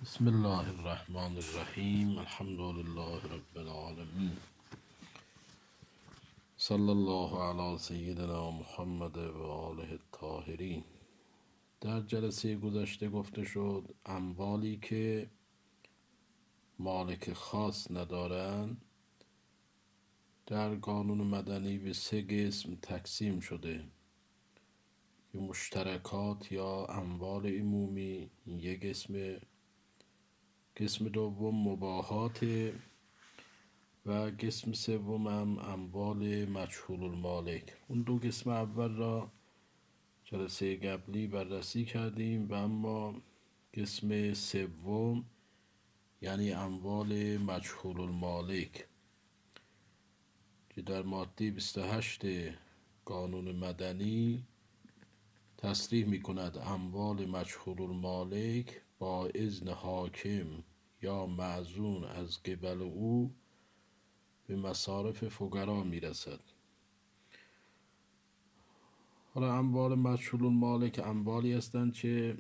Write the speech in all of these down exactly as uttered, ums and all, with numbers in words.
بسم الله الرحمن الرحیم. الحمد لله رب العالمین. صلی الله علی سیدنا محمد و آله الطاهرین. در جلسه گذشته گفته شد اموالی که مالک خاص ندارند در قانون مدنی به سه قسم تقسیم شده: که مشترکات یا اموال عمومی، یک قسم، قسم دوم مباحات و قسم سوم هم اموال مجهول المالک. اون دو قسم اول را جلسه قبلی بررسی کردیم و اما قسم سوم یعنی اموال مجهول المالک که در ماده بیست و هشت قانون مدنی تصریح می کند اموال مجهول المالک با اذن حاکم یا معزون از قبل او به مصارف فقرا می رسد. حالا اموال مجهول المالک اموالی هستند که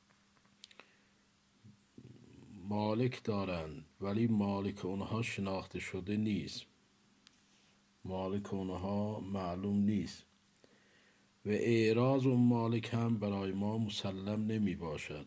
مالک دارند ولی مالک اونها شناخته شده نیست، مالک اونها معلوم نیست و اعراض اون مالک هم برای ما مسلم نمی باشد.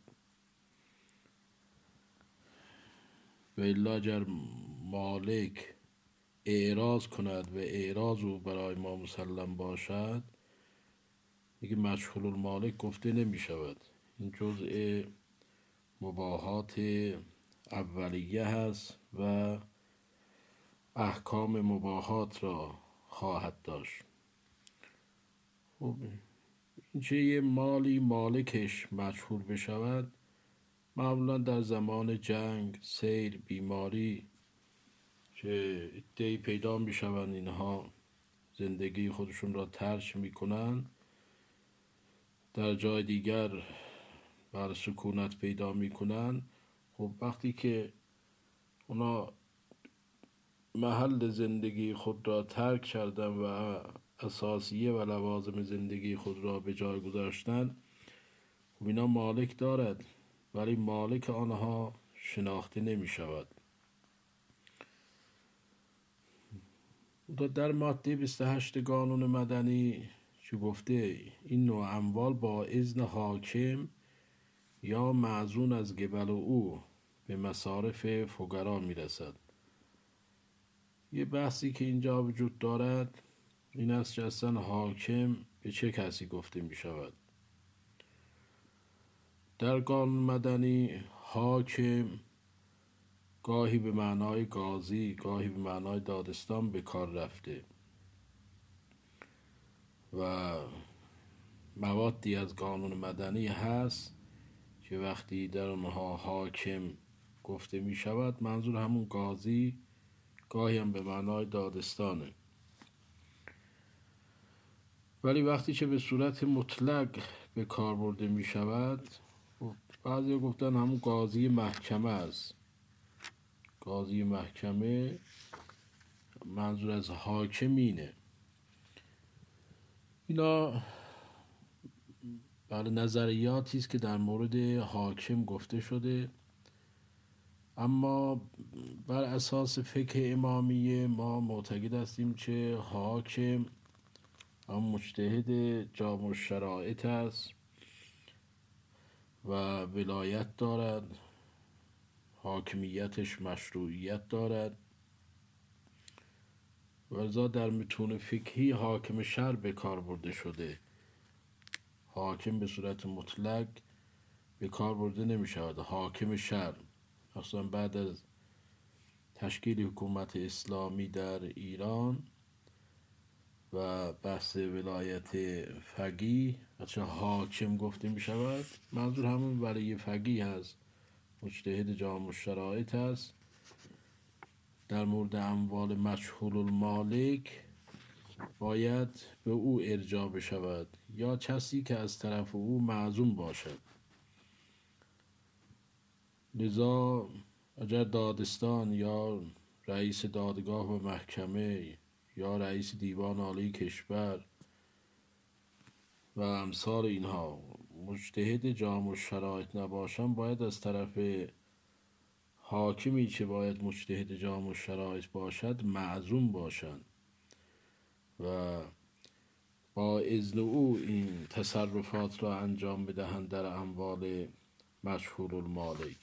و الا اگر مالک اعراض کند و اعراض او برای ما مسلم باشد دیگه مجهول المالک گفته نمی شود. این جزء مباحات اولیه هست و احکام مباحات را خواهد داشت. خب این چه یه مالی مالکش مجهول بشود معمولا در زمان جنگ، سیل، بیماری که عده‌ای پیدا می شوند اینها زندگی خودشون را ترک می کنند، در جای دیگر بر سکونت پیدا می کنند. خب وقتی که اونا محل زندگی خود را ترک کردن و اساسیه و لوازم زندگی خود را به جای گذاشتن، خب اینا مالک دارد ولی مالک آنها شناخته نمی شود. در ماده بیست و هشت قانون مدنی چی گفته؟ این نوع اموال با اذن حاکم یا معزون از قبل او به مصارف فقرا می رسد. یه بحثی که اینجا وجود دارد این است که اصلا حاکم به چه کسی گفته می شود. در قانون مدنی حاکم گاهی به معنای قاضی، گاهی به معنای دادستان به کار رفته و موادی از قانون مدنی هست که وقتی در اونها حاکم گفته می شود منظور همون قاضی، گاهی هم به معنای دادستانه. ولی وقتی که به صورت مطلق به کار برده می شود بعضی گفتن همون قاضی محکمه است. قاضی محکمه منظور از حاکم اینه. اینا بله نظریاتی است که در مورد حاکم گفته شده، اما بر اساس فقه امامیه ما معتقد هستیم که حاکم هم مجتهد جامع الشرایط است و ولایت دارد، حاکمیتش مشروعیت دارد و لذا در متون فقهی حاکم شرع به کار برده شده. حاکم به صورت مطلق به کار برده نمی شود. حاکم شرع اصلا بعد از تشکیل حکومت اسلامی در ایران و بحث ولایت فقیه چه حاکم گفته می شود منظور همون ولی فقیه هست، مجتهد جامع الشرایط هست. در مورد اموال مجهول المالک باید به او ارجاع بشود یا کسی که از طرف او معزوم باشد. لذا اگر دادستان یا رئیس دادگاه و محکمه یا رئیس دیوان عالی کشور و امثال اینها مجتهد جامع الشرایط نباشن باید از طرف حاکمی که باید مجتهد جامع الشرایط باشد معزوم باشند و با اذن او این تصرفات را انجام بدهند در اموال مجهول المالک.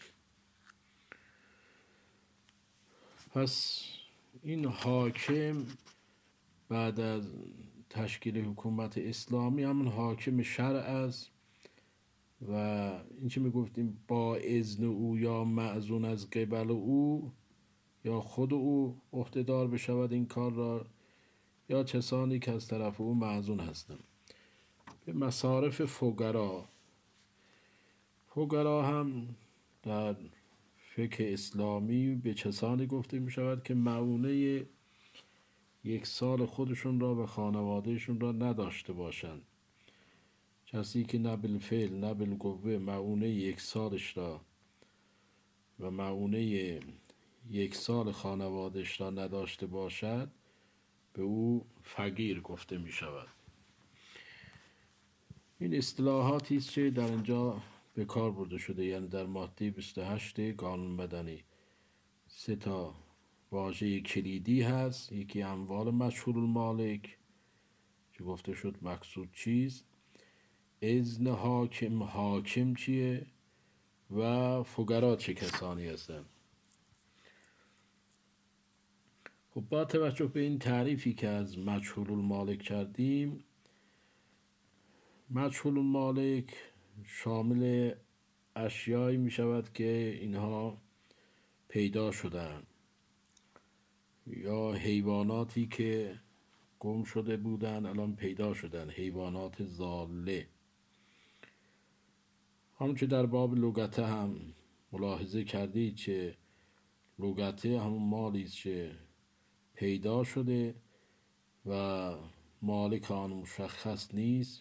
پس این حاکم بعد از تشکیل حکومت اسلامی همون حاکم شرع است و این چه میگفتیم با اذن او یا معزون از قبل او یا خود او عهده‌دار بشود این کار را یا کسانی که از طرف او معزون هستند. به مصارف فقرا، فقرا هم در فقه اسلامی به کسانی گفته می شود که معونه یک سال خودشون را و خانوادهشون را نداشته باشند. کسی که نه بالفعل نه بالقوه معونه یک سالش را و معونه یک سال خانوادهش را نداشته باشد به او فقیر گفته می شود. این اصطلاحاتی است که در اینجا به کار برده شده، یعنی در ماده بیست و هشت قانون مدنی سه تا واژه کلیدی هست. یکی اموال مجهول المالک که گفته شد مقصود چیست، اذن حاکم، حاکم چیه و فقرا چه کسانی هستند. خب با توجه به این تعریفی که از مجهول المالک کردیم، مجهول المالک شامل اشیایی می شود که اینها پیدا شدن یا حیواناتی که گم شده بودن الان پیدا شدن، حیوانات ضاله. همونچه در باب لغته هم ملاحظه کردید که لغته همون مالی است که پیدا شده و مالک آن مشخص نیست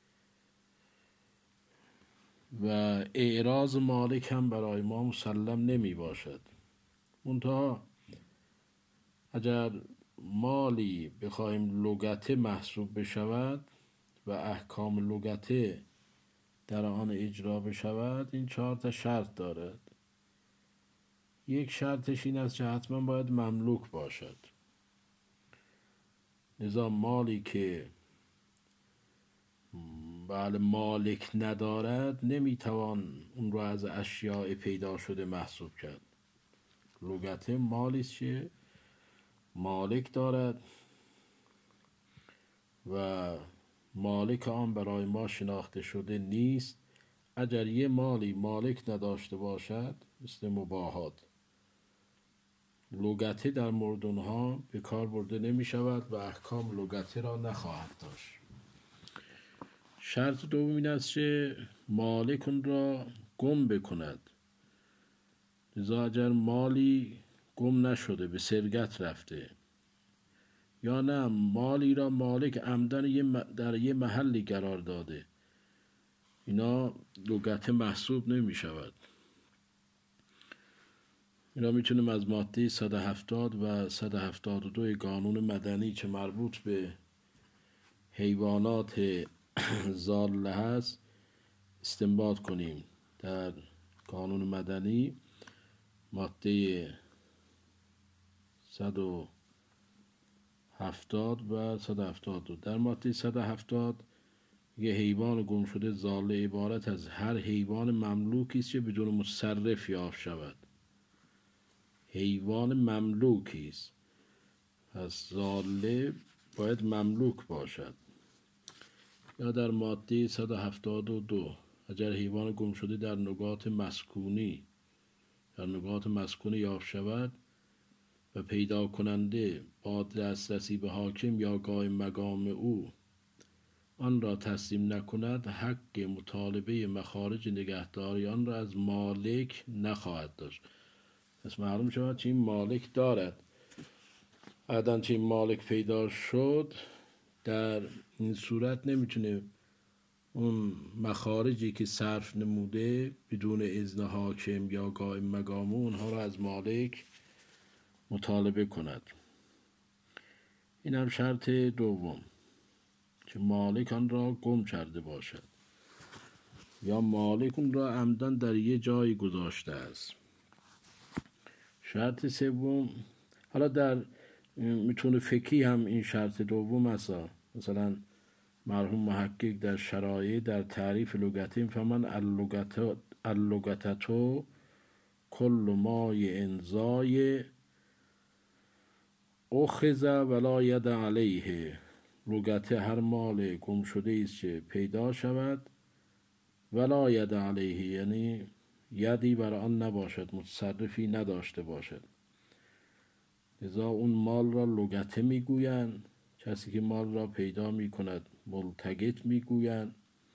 و اعراض مالک هم برای ما مسلم نمی باشد. منتها اگر مالی بخوایم لغته محسوب بشود و احکام لغته در آن اجرا بشود، این چهار تا شرط دارد. یک شرطش این است که حتما باید مملوک باشد. لذا مالی که بله مالک ندارد نمیتوان اون رو از اشیاء پیدا شده محسوب کرد. لغته مالی است که مالک دارد و مالک آن برای ما شناخته شده نیست. اگر یه مالی مالک نداشته باشد مثل مباحات، لغته در مورد اونها به کار برده نمی شود و احکام لغته را نخواهد داشت. شرط دوم این است که مالک اون را گم بکند. لذا اگر مالی گم نشده به سرقت رفته یا نه مالی را مالک عمدن در یه محلی قرار داده، اینا لغته محسوب نمی شود. اینا میتونیم از ماده صد و هفتاد و صد و هفتاد و دو قانون مدنی که مربوط به حیوانات ضاله هست استنباط کنیم. در قانون مدنی ماده صد و هفتاد و صد و هفتاد و دو، در ماده صد و هفتاد یه حیوان گم شده ضاله عبارت از هر حیوان مملوکی است که بدون مصرف یافت شود. حیوان مملوکی است، پس ضاله باید مملوک باشد. یا در ماده صد و هفتاد و دو اگر حیوان گم شده در نقاط مسکونی در نقاط مسکونی یافت شود و پیدا کننده با دسترسی به حاکم یا قائم مقام او آن را تسلیم نکند، حق مطالبه مخارج نگهداری آن را از مالک نخواهد داشت. پس معلوم شود که این مالک دارد. بعداً که این مالک پیدا شد در این صورت نمیتونه اون مخارجی که صرف نموده بدون اذن حاکم یا قائم مقام اونها را از مالک مطالبه کند. این هم شرط دوم که مالک آن را گم کرده باشد یا مالک اون را عمدن در یه جایی گذاشته است. شرط سوم، حالا در متون فقهی هم این شرط دوم است. مثلا مرحوم محقق در شرایع در تعریف لغت فمن اللغتتو کل مای انزای اخذ ولا ید علیه، لغت هر مال گم شده است که پیدا شود، ولا ید علیه یعنی یدی بر آن نباشد، متصرفی نداشته باشد. لذا اون مال را لغته میگویند، کسی که مال را پیدا میکند ملتقط میگویند.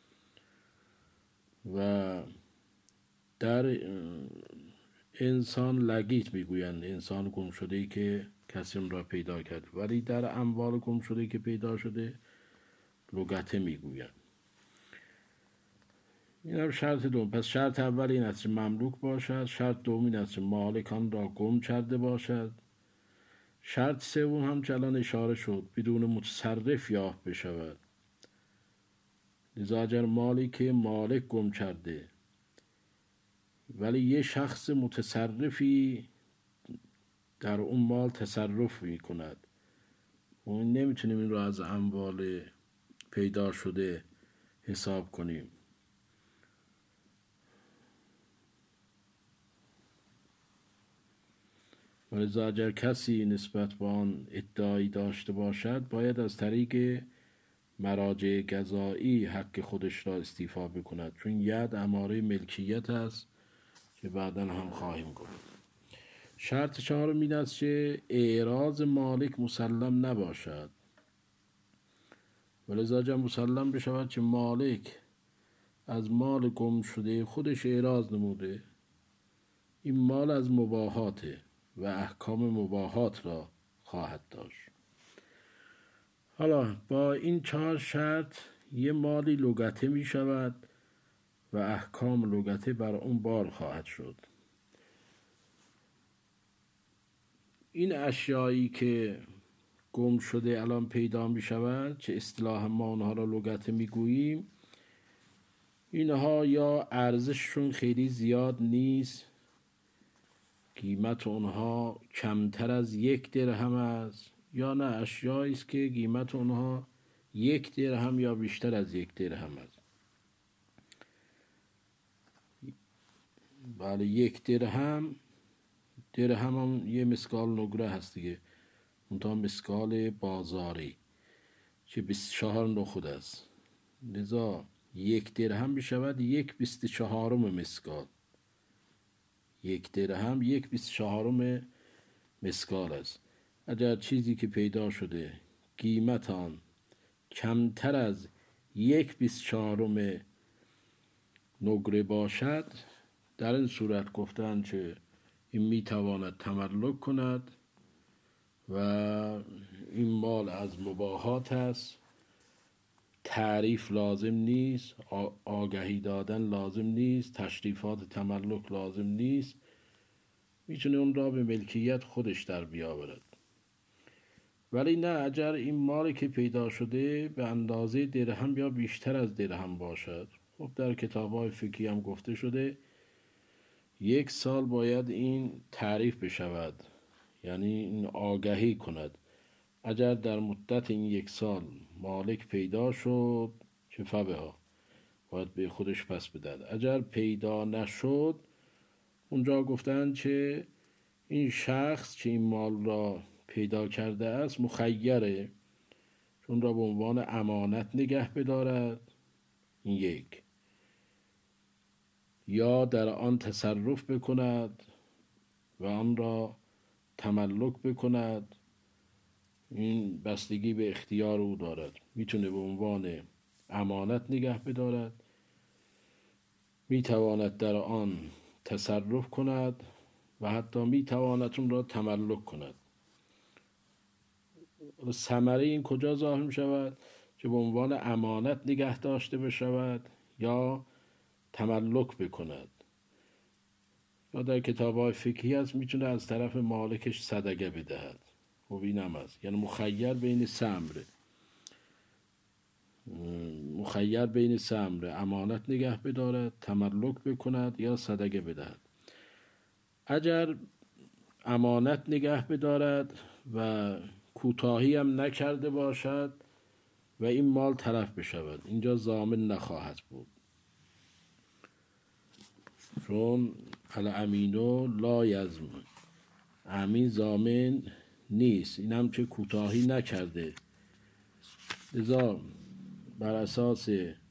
و در انسان لقیط میگویند، انسان گم شده ای که کسی اون را پیدا کرد، ولی در اموال گم شده ای که پیدا شده لغته میگویند. این هم شرط دوم. پس شرط اول این است مملوک باشد، شرط دوم این است مالک آن را گم کرده باشد، شرط سوم هم که الان اشاره شد بدون متصرف یافت بشود. لذا اگر مالی که مالک گم کرده ولی یه شخص متصرفی در اون مال تصرف می کند، ما نمیتونیم این رو از اموال پیدا شده حساب کنیم. ولذا اگر کسی نسبت به آن ادعایی داشته باشد باید از طریق مراجع قضایی حق خودش را استیفا بکند، چون ید اماره ملکیت است که بعداً هم خواهیم گفت. شرط چهارم این است که اعراض مالک مسلم نباشد. ولذا اگر مسلم بشود که مالک از مال گم شده خودش اعراض نموده، این مال از مباحاته و احکام مباحات را خواهد داشت. حالا با این چهار شرط یه مالی لغته می شود و احکام لغته بر اون بار خواهد شد. این اشیایی که گم شده الان پیدا می شود که اصطلاح ما اونها را لغته می گوییم، اینها یا ارزششون خیلی زیاد نیست، قیمت اونها کمتر از یک درهم است، یا نه اشیایی است که قیمت اونها یک درهم یا بیشتر از یک درهم است. بله، یک درهم درهم هم یه مسکال نقره هست دیگه، منتها مسکال بازاری که بیست و چهار نخود است. لذا یک درهم بشود یک بیست و چهارم مسکال، یک درهم یک بیست و چهارم مسکال است. اگر چیزی که پیدا شده قیمت آن کمتر از یک بیست و چهارم نقره باشد، در این صورت گفتن که این میتواند تملک کند و این مال از مباحات است، تعریف لازم نیست، آگهی دادن لازم نیست، تشریفات تملک لازم نیست، میتونه اون را به ملکیت خودش در بیاورد. ولی نه اگر این مالی که پیدا شده به اندازه درهم یا بیشتر از درهم باشد، خب در کتاب‌های فقهی هم گفته شده یک سال باید این تعریف بشود، یعنی این آگهی کند. اگر در مدت این یک سال مالک پیدا شد که فبها، باید به خودش پس بدهد. اگر پیدا نشد، اونجا گفتن که این شخص که این مال را پیدا کرده است مخیره، چون را به عنوان امانت نگه بدارد، این یک، یا در آن تصرف بکند و آن را تملک بکند، این بستگی به اختیار او دارد. میتونه به عنوان امانت نگه بدارد، میتواند در آن تصرف کند و حتی میتواند اون را تملک کند. ثمره این کجا ظاهر می شود؟ که به عنوان امانت نگه داشته بشود یا تملک بکند. یا در کتاب‌های فقهی هست میتونه از طرف مالکش صدقه بدهد. خب این هم هست، یعنی مخیر بین سمره مخیر بین سمره امانت نگه بدارد، تملک بکند یا صدقه بدهد. اگر امانت نگه بدارد و کوتاهی هم نکرده باشد و این مال تلف بشود، اینجا ضامن نخواهد بود، چون الامینو لا یضمن، امین ضامن نیست، این هم که کوتاهی نکرده. لذا بر اساس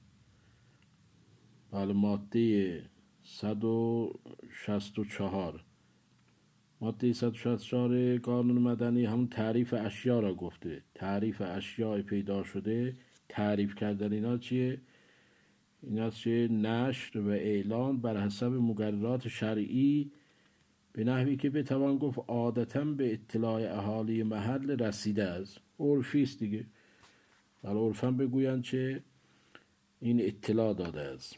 ماده صد و شصت و چهار ماده صد و شصت و چهار قانون مدنی همون تعریف اشیا را گفته. تعریف اشیاء پیدا شده، تعریف کردن اینا چیه؟ اینا چیه؟ نشر و اعلان بر حسب مقررات شرعی به نحوی که بتوان گفت عادتاً به اطلاع اهالی محل رسیده است. عرفی است دیگه، در عرفاً بگویند چه این اطلاع داده است.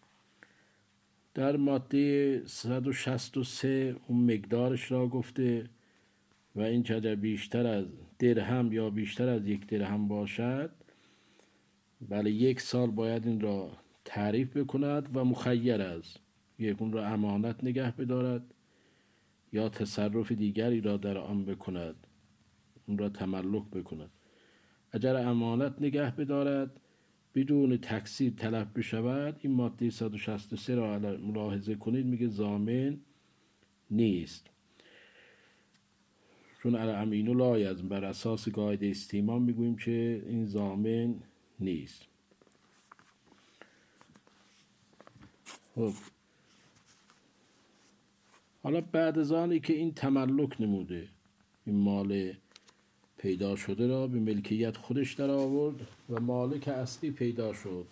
در ماده صد و شصت و سه اون مقدارش را گفته و این که اگر بیشتر از درهم یا بیشتر از یک درهم باشد، بله یک سال باید این را تعریف بکند و مخیر است، یک اون را امانت نگه بدارد یا تصرف دیگری را در آن بکند، اون را تملک بکند. اگر امانت نگه بدارد بدون تکثیر تلف بشود، این ماده صد و شصت و سه را ملاحظه کنید، میگه ضامن نیست، چون الامین لا یضمن، بر اساس قاعده استیمان میگوییم که این ضامن نیست. خب حالا بعد از آنی که این تملک نموده، این مال پیدا شده را به ملکیت خودش در آورد و مالک اصلی پیدا شد،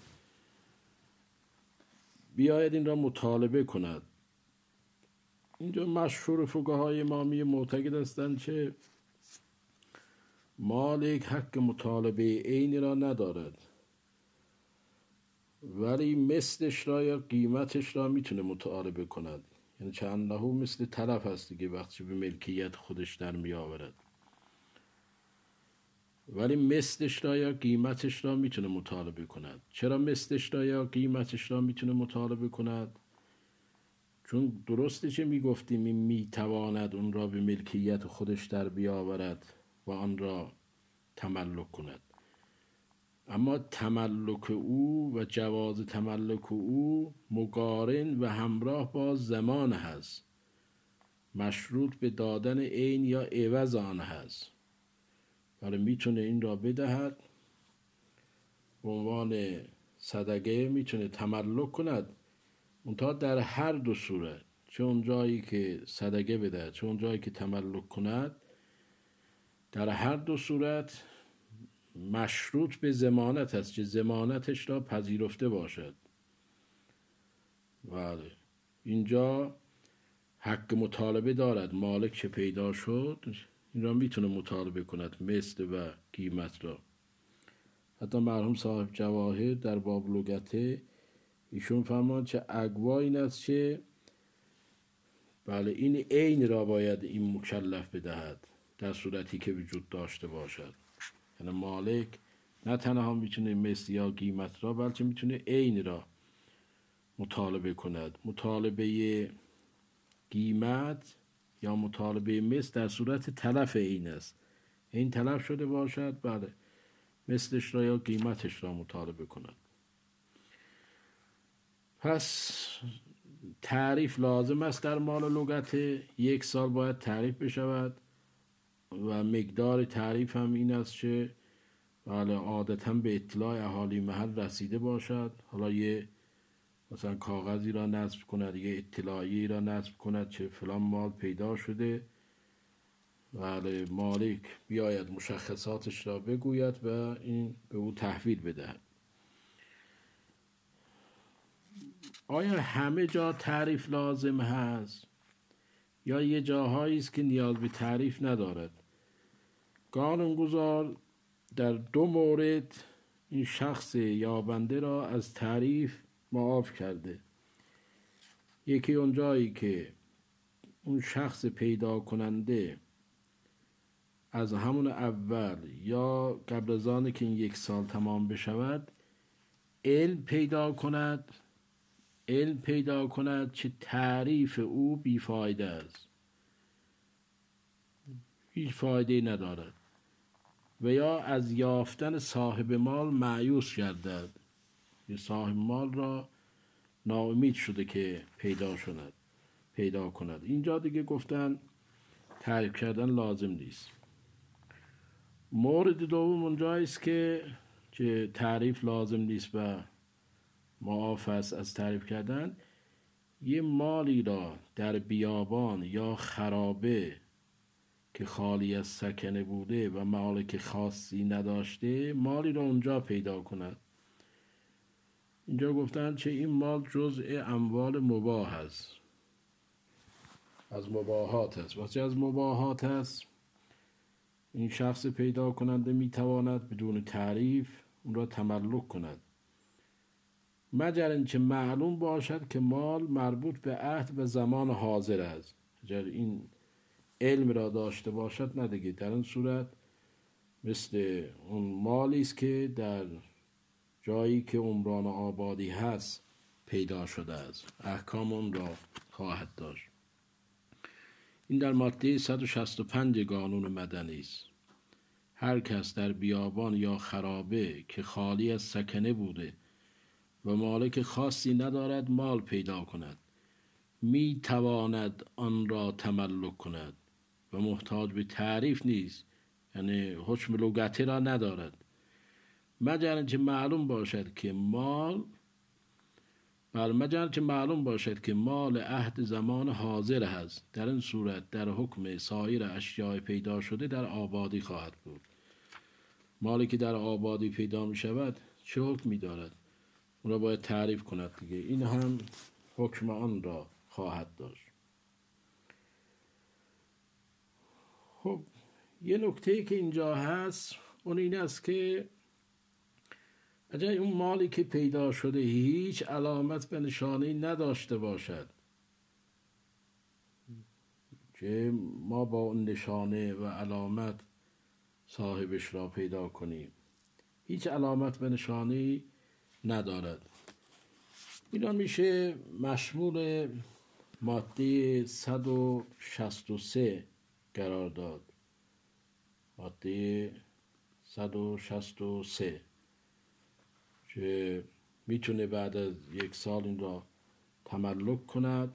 بیاید این را مطالبه کند. اینجا مشهور فقهای امامی معتقد هستند که مالک حق مطالبه عینی را ندارد، ولی مثلش را یا قیمتش را میتونه مطالبه کند، یعنی چند نهو مثل طرف هست دیگه، وقتی به ملکیت خودش در می آورد، ولی مثلش را یا قیمتش را میتونه مطالبه کند. چرا مثلش را یا قیمتش را میتونه مطالبه کند؟ چون درسته که میگفتیم این میتواند اون را به ملکیت خودش در بیاورد و آن را تملک کند، اما تملک او و جواز تملک او مقارن و همراه با زمان هست، مشروط به دادن عین یا عوض آن هست، ولی میتونه این را بدهد به عنوان صدقه، میتونه تملک کند، منتها در هر دو صورت، چه اون جایی که صدقه بدهد چه اون جایی که تملک کند، در هر دو صورت مشروط به ضمانت است که ضمانتش را پذیرفته باشد. بله اینجا حق مطالبه دارد، مالک که پیدا شد این را میتونه مطالبه کند، مثل و قیمت را. حتی مرحوم صاحب جواهر در باب لغته ایشون فرمان چه اقوا این است که بله این عین را باید این مکلف بدهد در صورتی که وجود داشته باشد، یعنی مالک نه تنها میتونه مثل یا قیمت را، بلکه میتونه عین را مطالبه کند. مطالبه قیمت یا مطالبه مثل در صورت تلف عین است، این تلف شده باشد، بله مثلش را یا قیمتش را مطالبه کند. پس تعریف لازم است در مال لغت، یک سال باید تعریف بشود و مقدار تعریف هم این است که بله عادتاً به اطلاع اهالی محل رسیده باشد. حالا یه مثلا کاغذی را نصب کند، یه اطلاعیه را نصب کند چه فلان مال پیدا شده، بله مالک بیاید مشخصاتش را بگوید و این به او تحویل بدهد. آیا همه جا تعریف لازم هست یا یه جاهایی است که نیاز به تعریف ندارد؟ قانونگذار در دو مورد این شخص یابنده را از تعریف معاف کرده. یکی اون جایی که اون شخص پیدا کننده از همون اول یا قبل از آن که این یک سال تمام بشود علم پیدا کند علم پیدا کند که تعریف او بیفایده است، هیچ فایده ندارد و یا از یافتن صاحب مال مایوس گردد، یه صاحب مال را ناامید شده که پیدا شند پیدا کند. اینجا دیگه گفتن تعریف کردن لازم نیست. مورد دوم اونجایی است که که تعریف لازم نیست و معاف است از تعریف کردن. یه مالی را در بیابان یا خرابه که خالی از سکنه بوده و مالک خاصی نداشته، مالی را اونجا پیدا کند. اینجا گفتن چه این مال جزء اموال مباح است، از مباحات است. وقتی از مباحات است، این شخص پیدا کننده میتواند بدون تعریف اون را تملک کند، مگر اینکه معلوم باشد که مال مربوط به عهد و زمان حاضر است. اگر این علم را داشته باشد نه دیگه، در این صورت مثل اون مالی است که در جایی که عمران آبادی هست پیدا شده است، احکام اون را خواهد داشت. این در ماده صد و شصت و پنج قانون مدنی است. هر کس در بیابان یا خرابه که خالی از سکنه بوده و مالک خاصی ندارد مال پیدا کند، می تواند آن را تملک کند و محتاج به تعریف نیست، یعنی حکم لغتی را ندارد، مگر اینکه معلوم باشد که مال بر مگر که معلوم باشد که مال عهد زمان حاضر هست. در این صورت در حکم سایر اشیاء پیدا شده در آبادی خواهد بود. مالی که در آبادی پیدا می شود چه حکمی دارد؟ اون را باید تعریف کند دیگه. این هم حکم آن را خواهد داشت. خب یه نکته که اینجا هست اون این است که اگر اون مالی که پیدا شده هیچ علامت به نشانه نداشته باشد که ما با اون نشانه و علامت صاحبش را پیدا کنیم، هیچ علامت به نشانه ندارد، اینا میشه مشمول ماده صد و شصت و سه قرار داد. ماده صد و شصت و سه که میتونه بعد از یک سال این را تملک کند.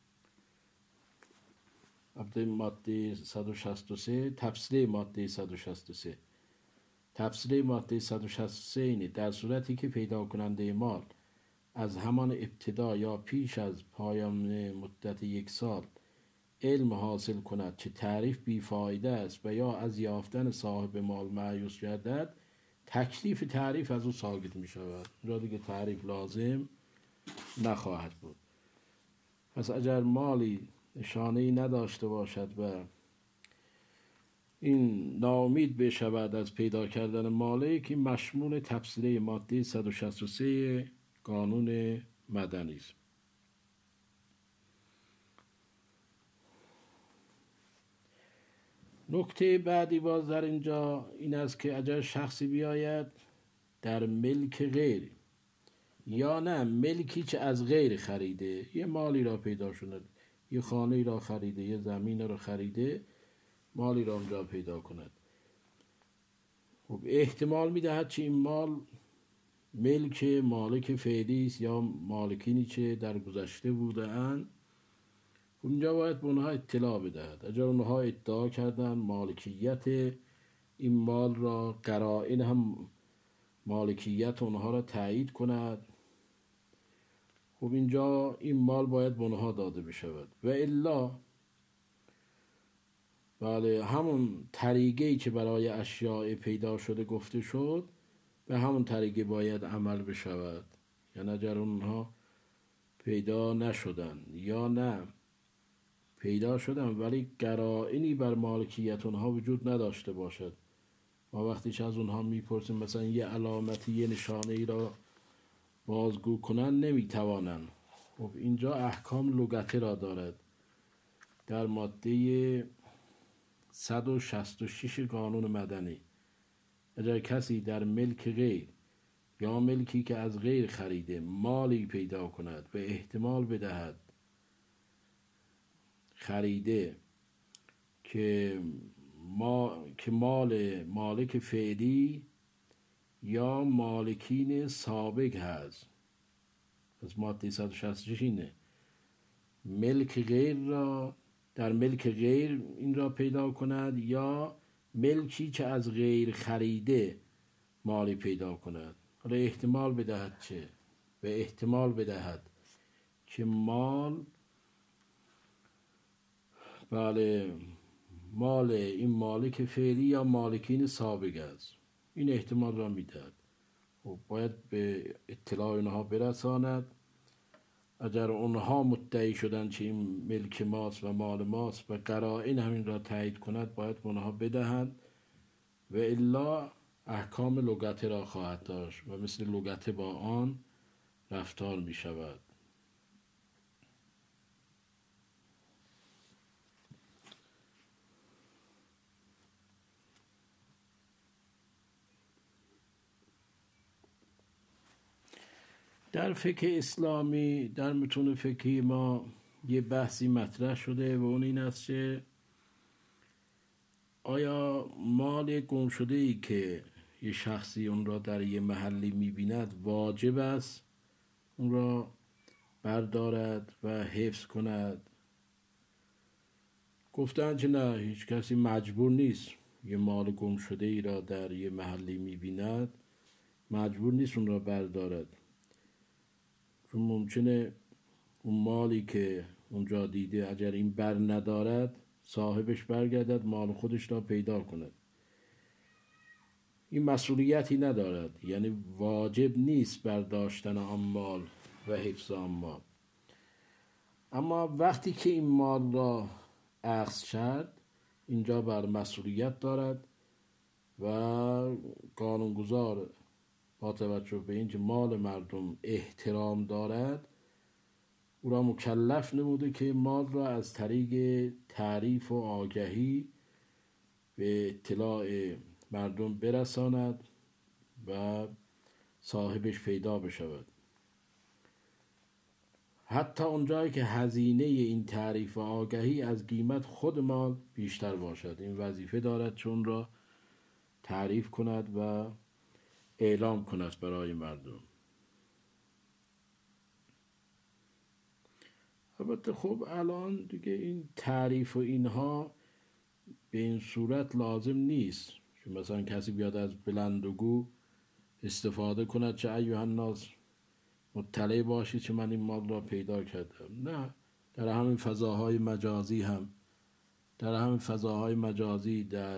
البته ماده صد و شصت و سه تفسیر ماده صد و شصت و سه تفسیر ماده صد و شصت و سه اینه: در صورتی که پیدا کننده مال از همان ابتدا یا پیش از پایان مدت یک سال علم حاصل کند که تعریف بیفایده است و یا از یافتن صاحب مال مایوس گردد، تکلیف تعریف از او ساقط می شود. را دیگه تعریف لازم نخواهد بود. پس اگر مالی نشانه‌ای نداشته باشد و این ناامید بشود از پیدا کردن مالی، که مشمول تفسیر ماده صد و شصت و سه قانون مدنی است. نکته بعدی باز در اینجا این است که اگر شخصی بیاید در ملک غیر یا نه ملکی که از غیر خریده، یه مالی را پیدا شده، یه خانه را خریده، یه زمین را خریده، مالی را اونجا پیدا کند، خب احتمال میدهد که این مال ملک مالک فعلی است یا مالکینی که در گذشته بوده اند. اونجا باید به اونها اطلاع بدهد. اگر اونها ادعا کردن مالکیت این مال را، قرائن هم مالکیت اونها را تایید کند، خب اینجا این مال باید به اونها داده بشود. و الا بله همون طریقی که برای اشیاء پیدا شده گفته شد به همون طریقه باید عمل بشود. یعنی اگر اونها پیدا نشدن یا نه پیدا شدن ولی قرائنی بر مالکیت اونها وجود نداشته باشد، ما وقتی که از اونها میپرسیم مثلا یه علامتی یه نشانه ای را بازگو کنن نمیتوانن، خب اینجا احکام لغتی را دارد. در ماده صد و شصت و شش قانون مدنی اگر کسی در ملک غیر یا ملکی که از غیر خریده مالی پیدا کند و احتمال بدهد خریده که ما که مال مالک فعلی یا مالکین سابق هست. از ماده صد و شصت و شش اینه ملک غیر را در ملک غیر این را پیدا کند یا ملکی که از غیر خریده مالی پیدا کند. حالا احتمال بدهد چه؟ به احتمال بدهد که مال بله مال این مالک فعلی یا مالکین سابق است. این احتمال را میدهد. خب باید به اطلاع اونها برساند. اگر اونها مدعی شدن که این ملک ماست و مال ماست و قرائن همین را تایید کند باید اونها بدهند و الا احکام لغت را خواهد داشت و مثل لغت با آن رفتار می شود. در فقه اسلامی در متون فقهی ما یه بحثی مطرح شده و اون این است که آیا مال گم شده ای که یه شخصی اون را در یه محلی میبیند واجب است اون را بردارد و حفظ کند؟ گفتن که نه، هیچ کسی مجبور نیست. یه مال گم شده ای را در یه محلی میبیند مجبور نیست اون را بردارد، چون ممکنه اون مالی که اونجا دیده اگر این بر ندارد صاحبش برگردد مال خودش را پیدا کند. این مسئولیتی ندارد، یعنی واجب نیست برداشتن آن مال و حفظ آن مال. اما وقتی که این مال را اخذ کرد اینجا بر مسئولیت دارد و قانونگذار با توجه به اینکه مال مردم احترام دارد او را مکلف نموده که مال را از طریق تعریف و آگهی به اطلاع مردم برساند و صاحبش پیدا بشود. حتی اونجایی که هزینه این تعریف و آگهی از قیمت خود مال بیشتر باشد، این وظیفه دارد چون را تعریف کند و اعلام کند برای مردم. البته خب الان دیگه این تعریف و اینها به این صورت لازم نیست که مثلا کسی بیاد از بلندگو استفاده کند چه ایها الناس مطلع باشید که من این مال را پیدا کردم. نه، در همین فضاهای مجازی هم در همین فضاهای مجازی در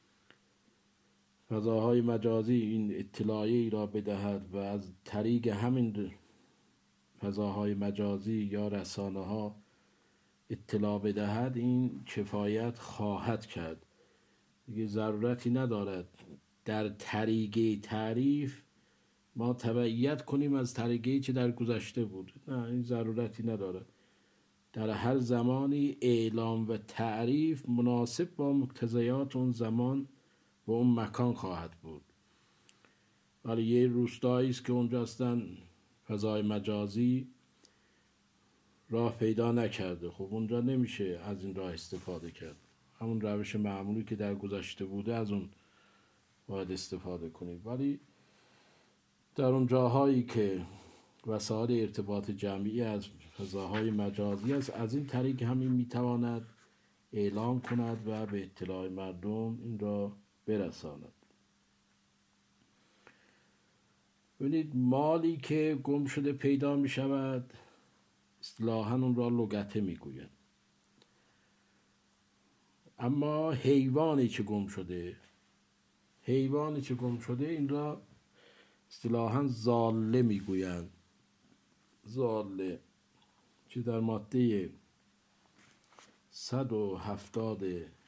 فضاهای مجازی این اطلاعی را بدهد و از طریق همین فضاهای مجازی یا رسانه ها اطلاع بدهد، این کفایت خواهد کرد. دیگه ضرورتی ندارد در طریق تعریف ما تبعیت کنیم از طریقی که در گذشته بود. نه، این ضرورتی ندارد. در هر زمانی اعلام و تعریف مناسب با مقتضیات اون زمان و اون مکان خواهد بود. ولی یه روستایی است که اونجا هستن فضای مجازی راه پیدا نکرده، خب اونجا نمیشه از این راه استفاده کرد. همون روش معمولی که در گذشته بوده از اون باید استفاده کنید. ولی در اون جاهایی که وسایل ارتباط جمعی از فضاهای مجازی است، از این طریق همین میتواند اعلام کند و به اطلاع مردم این را برساند. ببینید، مالی که گم شده پیدا می شود اصطلاحاً اون را لگته می گوید. اما حیوانی که گم شده حیوانی که گم شده این را اصطلاحاً ضاله می گویند. ضاله که در ماده صد و هفتاد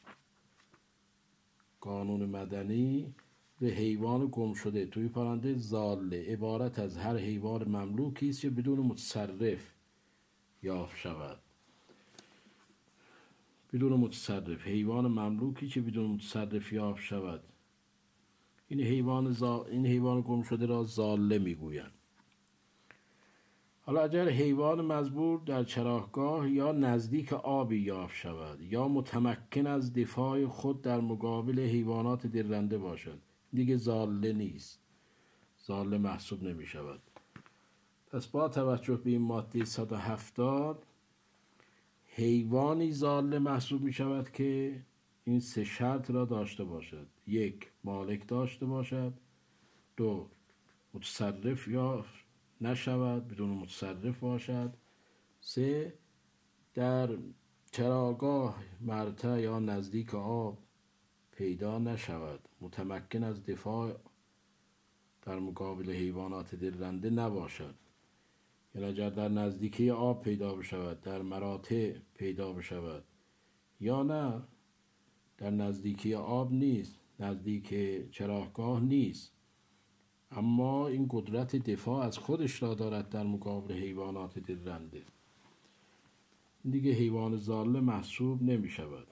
قانون مدنی به حیوان گم شده توی پرانده ضاله عبارت از هر حیوان مملوکی است که بدون متصرف یافت شود. بدون متصرف، حیوان مملوکی که بدون متصرف یافت شود، این حیوان زا... این حیوان گم شده را ضاله میگویند. حالا اگر حیوان مزبور در چراگاه یا نزدیک آبی یافت شود یا متمکن از دفاع خود در مقابل حیوانات درنده باشد، دیگه ضاله نیست، ضاله محسوب نمی شود. پس با توجه به این ماده صد و هفتاد، حیوانی ضاله محسوب می شود که این سه شرط را داشته باشد: یک، مالک داشته باشد; دو، متصرف یا نشود، بدون متصرف باشد; سه، در چراگاه، مرتع یا نزدیک آب پیدا نشود، متمکن از دفاع در مقابل حیوانات درنده نباشد. یعنی اگر در نزدیکی آب پیدا بشود، در مراتع پیدا بشود، یا نه در نزدیکی آب نیست، نزدیک چراگاه نیست، اما این قدرت دفاع از خودش را دارد در مقابل حیوانات درنده، دیگه حیوان ضاله محسوب نمی شود.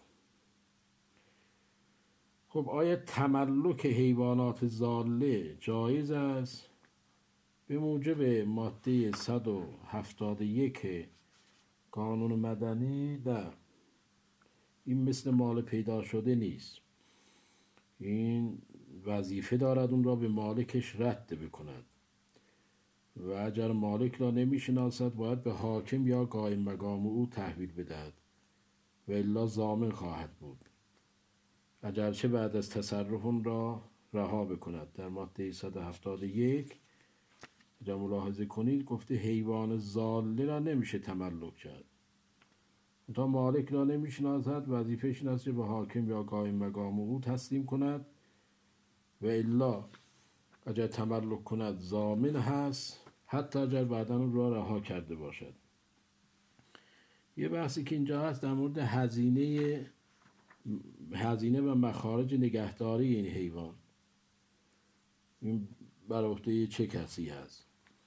خب آیا تملک حیوانات ضاله جایز است؟ به موجب ماده صد و هفتاد و یک قانون مدنی نه، این مثل مال پیدا شده نیست. این وظیفه دارد اون را به مالکش رد بکند و اگر مالک را نمیشناسد باید به حاکم یا قائم مقام او تحویل بدهد و الا ضامن خواهد بود، اگرچه بعد از تصرف اون را رها بکند. در ماده صد و هفتاد و یک اگر ملاحظه کنید گفته حیوان ضاله را نمیشه تملک کرد، تا مالک را نمیشناسد وظیفه‌اش این است که به حاکم یا قائم مقام او تسلیم کند و الا اگر تملک کند ضامن هست، حتی اگر بعداً اون را رها کرده باشد. یه بحثی که اینجا هست در مورد هزینه هزینه و مخارج نگهداری این حیوان، این بر عهده چه کسی هست؟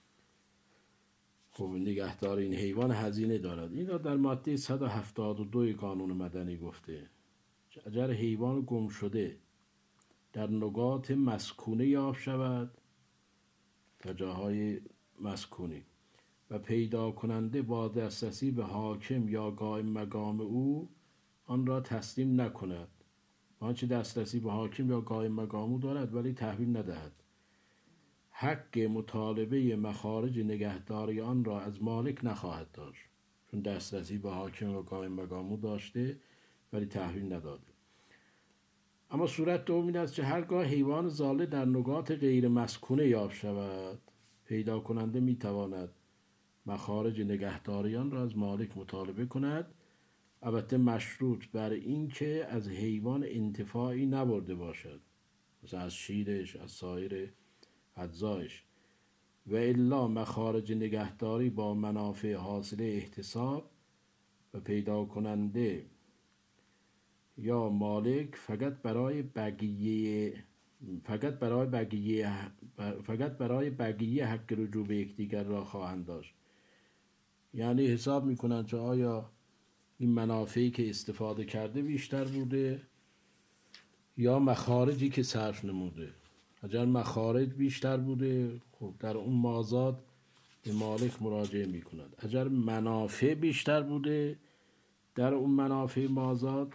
خب نگهدار این حیوان هزینه دارد. این را در ماده صد و هفتاد و دو قانون مدنی گفته اگر حیوان گم شده در نقاط مسکونه یافت شود، در جاهای مسکونی، و پیدا کننده با دسترسی به حاکم یا قائم مقام او آن را تسلیم نکند، آنچه دسترسی به حاکم یا قائم مقام او دارد ولی تحویل ندهد، حق مطالبه مخارج نگهداری آن را از مالک نخواهد داشت، چون دسترسی به حاکم و قائم مقام او داشته ولی تحویل نداده. اما صورت دوم این است که هرگاه حیوان ضاله در نقاط غیر مسکونه یافت شود، پیدا کننده میتواند مخارج نگهداری آن را از مالک مطالبه کند، البته مشروط بر این که از حیوان انتفاعی نبرده باشد، مثلا از شیرش، از سایر اجزایش، و الا مخارج نگهداری با منافع حاصله احتساب و پیدا کننده یا مالک فقط برای بقیه فقط برای بقیه فقط برای بقیه حق رجوع به یکدیگر را خواهند داشت. یعنی حساب میکنن که آیا این منافعی که استفاده کرده بیشتر بوده یا مخارجی که صرف نموده. اگر مخارج بیشتر بوده خب در اون مازاد به مالک مراجعه میکنند، اگر منافع بیشتر بوده در اون منافع مازاد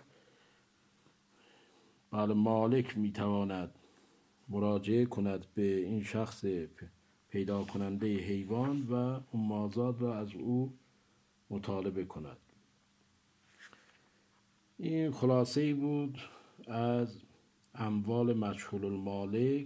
بله مالک میتواند مراجعه کند به این شخص پیدا کننده حیوان و اون مازاد را از او مطالبه کند. این خلاصه‌ای بود از اموال مجهول المالک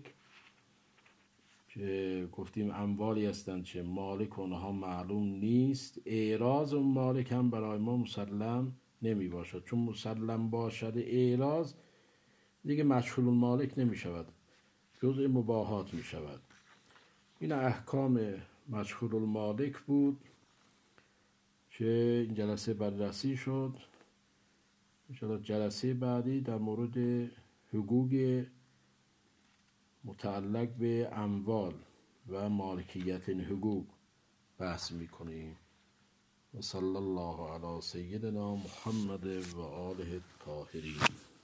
که گفتیم اموالی هستند که مالک اونها معلوم نیست. اعراض اون مالک هم برای ما مسلم نمی باشد، چون مسلم باشد اعراض دیگه مجهول المالک نمی شود، جزء مباحات می شود. این احکام مجهول المالک بود که این جلسه بررسی شد. انشاءالله جلسه بعدی در مورد حقوق متعلق به اموال و مالکیت این حقوق بحث میکنیم. و صلی الله علی سیدنا محمد و آله الطاهرین.